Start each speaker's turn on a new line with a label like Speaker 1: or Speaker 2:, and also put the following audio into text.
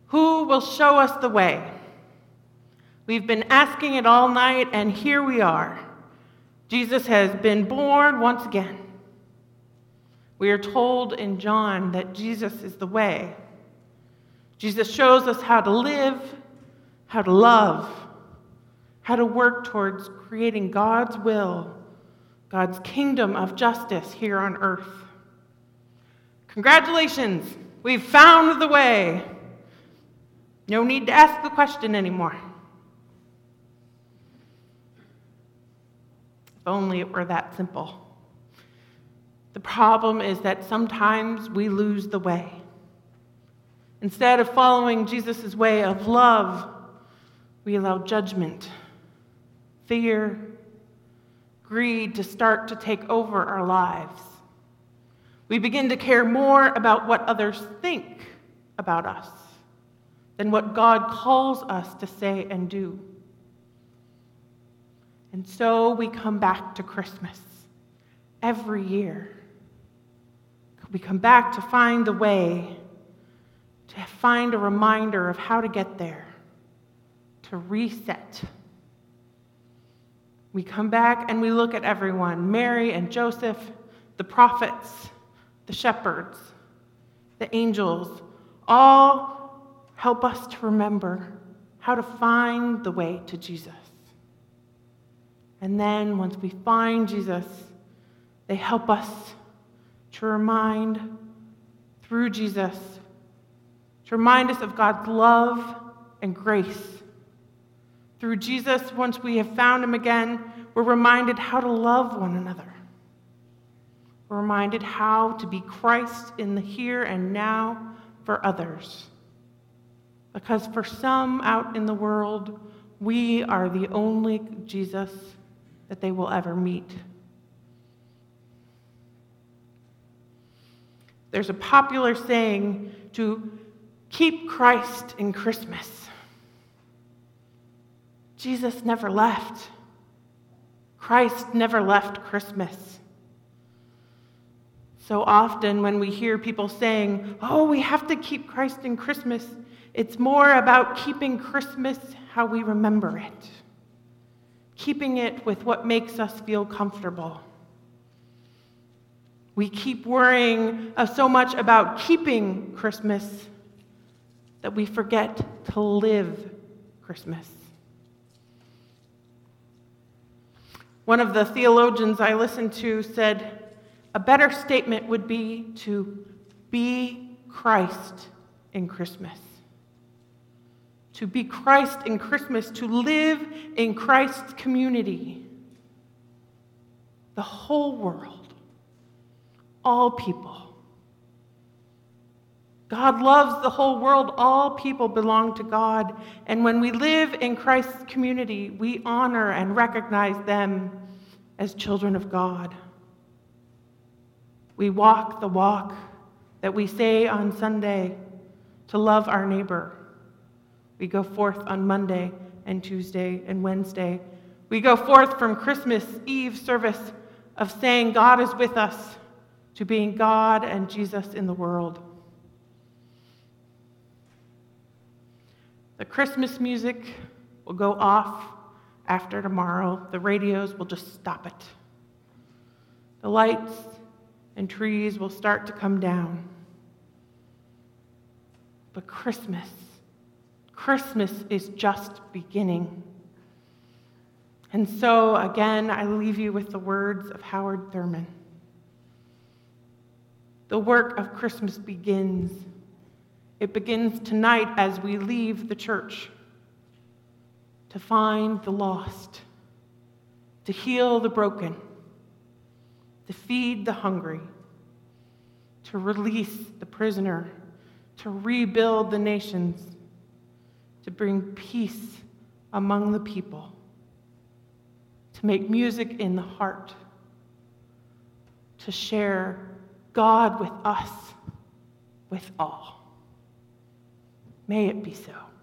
Speaker 1: Who will show us the way? We've been asking it all night, and here we are. Jesus has been born once again. We are told in John that Jesus is the way. Jesus shows us how to live, how to love, how to work towards creating God's will, God's kingdom of justice here on earth. Congratulations, we've found the way. No need to ask the question anymore. If only it were that simple. The problem is that sometimes we lose the way. Instead of following Jesus' way of love, we allow judgment, fear, greed to start to take over our lives. We begin to care more about what others think about us than what God calls us to say and do. And so we come back to Christmas every year. We come back to find the way, to find a reminder of how to get there, to reset. We come back and we look at everyone, Mary and Joseph, the prophets, the shepherds, the angels, all help us to remember how to find the way to Jesus. And then once we find Jesus, they help us to remind, through Jesus, to remind us of God's love and grace. Through Jesus, once we have found him again, we're reminded how to love one another. We're reminded how to be Christ in the here and now for others. Because for some out in the world, we are the only Jesus that they will ever meet. There's a popular saying to keep Christ in Christmas. Jesus never left. Christ never left Christmas. So often when we hear people saying, oh, we have to keep Christ in Christmas, it's more about keeping Christmas how we remember it. Keeping it with what makes us feel comfortable. We keep worrying so much about keeping Christmas that we forget to live Christmas. One of the theologians I listened to said, a better statement would be to be Christ in Christmas. To be Christ in Christmas, to live in Christ's community. The whole world, all people. God loves the whole world. All people belong to God. And when we live in Christ's community, we honor and recognize them as children of God. We walk the walk that we say on Sunday to love our neighbor. We go forth on Monday and Tuesday and Wednesday. We go forth from Christmas Eve service of saying God is with us to being God and Jesus in the world. The Christmas music will go off after tomorrow. The radios will just stop it. The lights and trees will start to come down. But Christmas is just beginning. And so, again, I leave you with the words of Howard Thurman. The work of Christmas begins. It begins tonight as we leave the church to find the lost, to heal the broken, to feed the hungry, to release the prisoner, to rebuild the nations, to bring peace among the people, to make music in the heart, to share God with us, with all. May it be so.